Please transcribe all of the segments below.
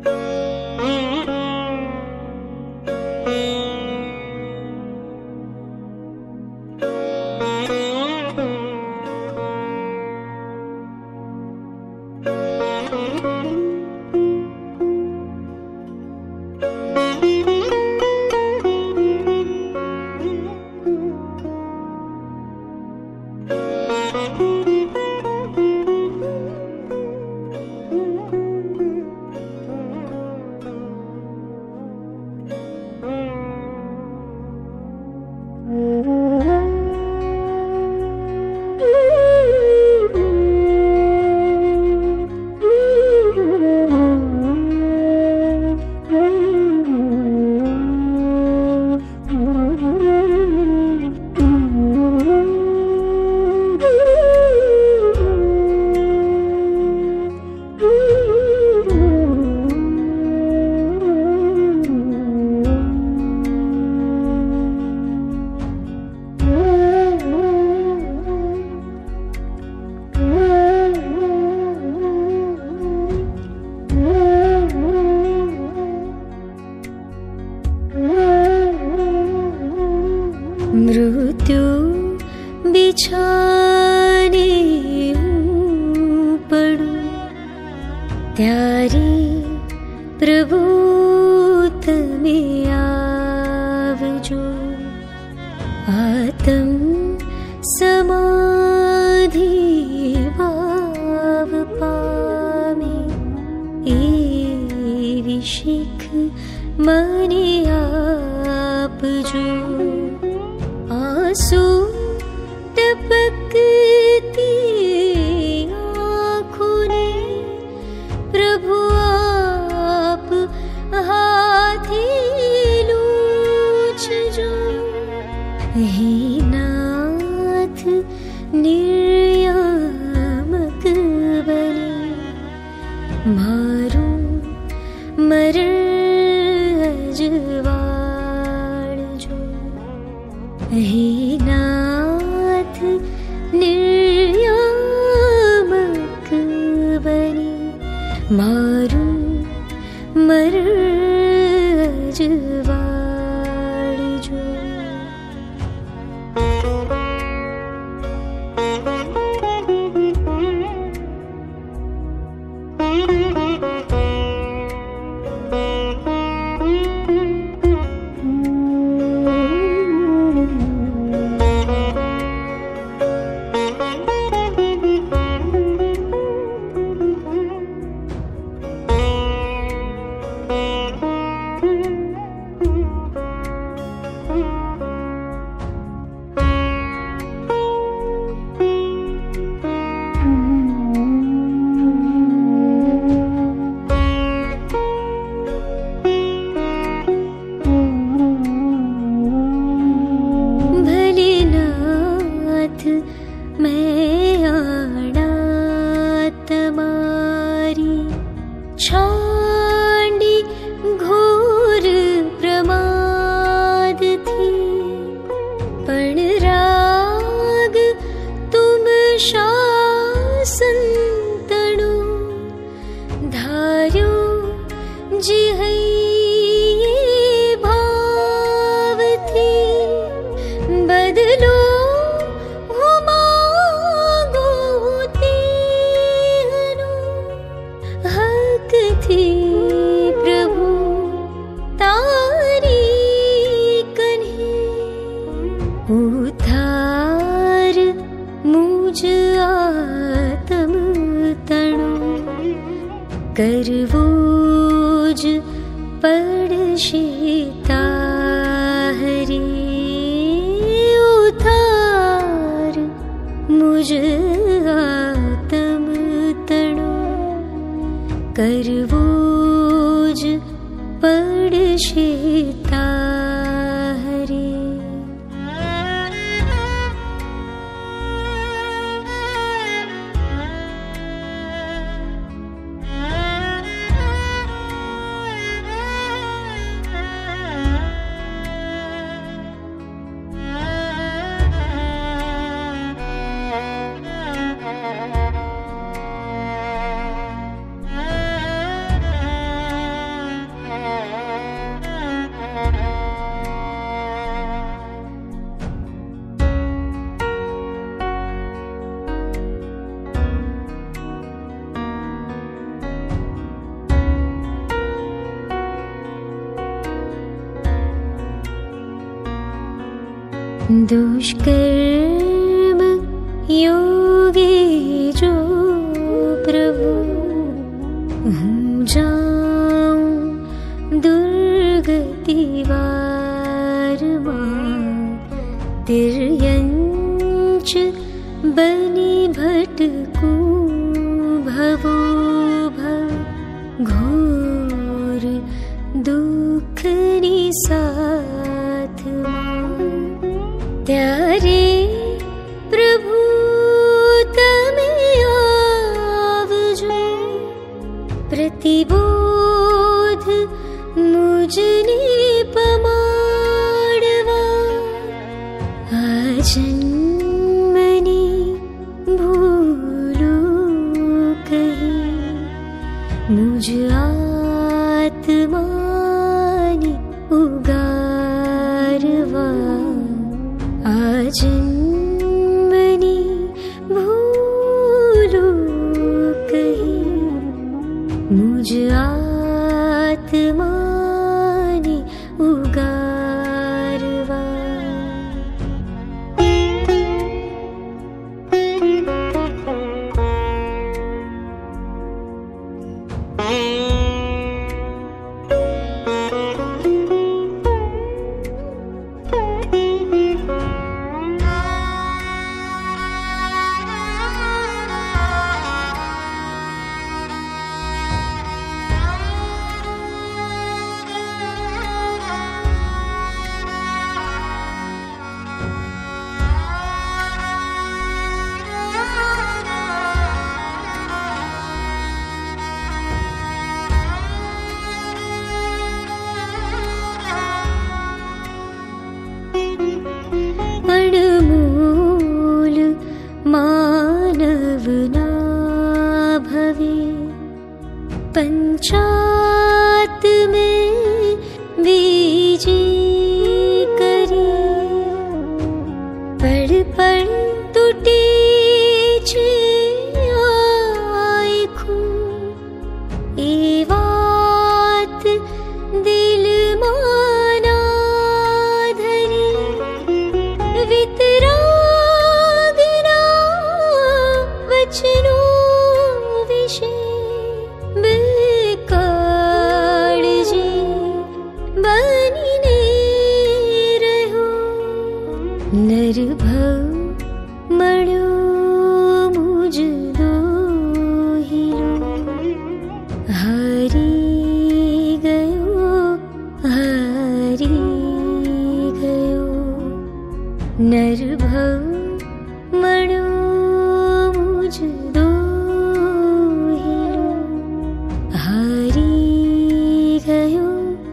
मृत्यु बिछाने पड़ूं त्यारी प्रभु तमे आवजो। आत्म समाधि भाव पामे एवी शीख मने आपजो। आंसू टपकती आँखों ने प्रभु आप हाथी लूछजो। हे नाथ निर्यामक बने मारू मरण अजवाड़जो। हे नाथ निर्यामक बने मारू मरण अजवाड़जो। मैं आना तमारी छांडी घोर प्रमाद थी। पण राग तुम शासन तणो धार्यो जिहैये भाव थी। बदलो थी प्रभु तारी कन्हे। उद्धार मुझ आत्म तणो करवोज पड़शे ताहरी। उद्धार मुझ आत्म तणो करवोज पड़शे ताहरी। दुष्कर्म योगी जो प्रभु जाऊं दुर्गति वारमा तिर्यंच बनी भटकूं भवो भव घोर दुख निसाथ त्यारे प्रभु तमे आवजो प्रतिबोध मुझने पमाड़वा आजन्मनी भूलू कहीं मुझ आत्मा ने उगारवा आजन्मनी भूलू कहीं मुझ आत्मा ने उगारवा अणमोल मानव ना भवे पंचात में बीजे करे पड़ पड़ टूटे छे आँखों ए वात दिल माना धरी वितरागना वचनों विषे बेकार जी बनीने रहो निर्भव मणो मुझ दोहिलो हारी गयो निर्भव मणो मुझ दोहिलो हारी गयो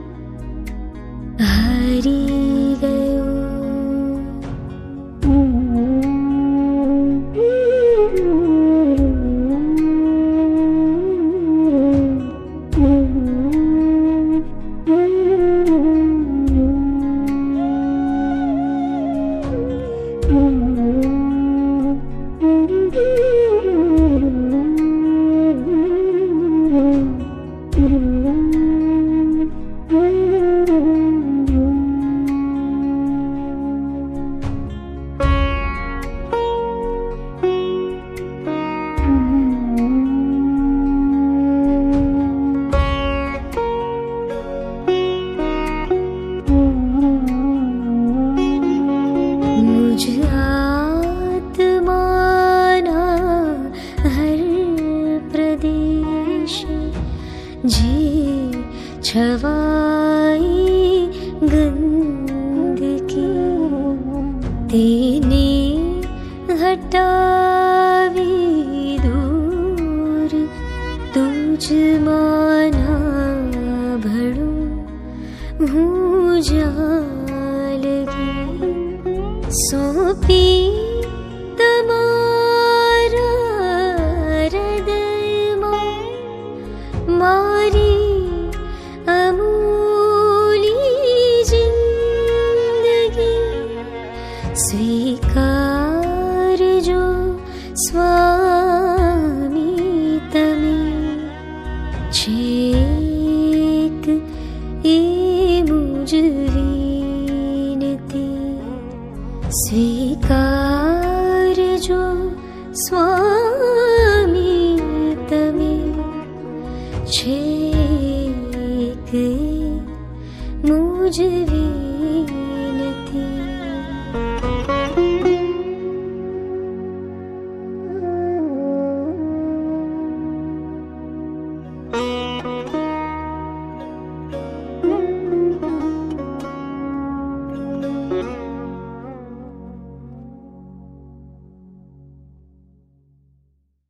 छवाई गंदगी तेने हटावी दूर तुझ माना भड़ो हूँ जालगी सौंपी तमारा हृदय मारी अमूली जिंदगी स्वीकार जो स्वा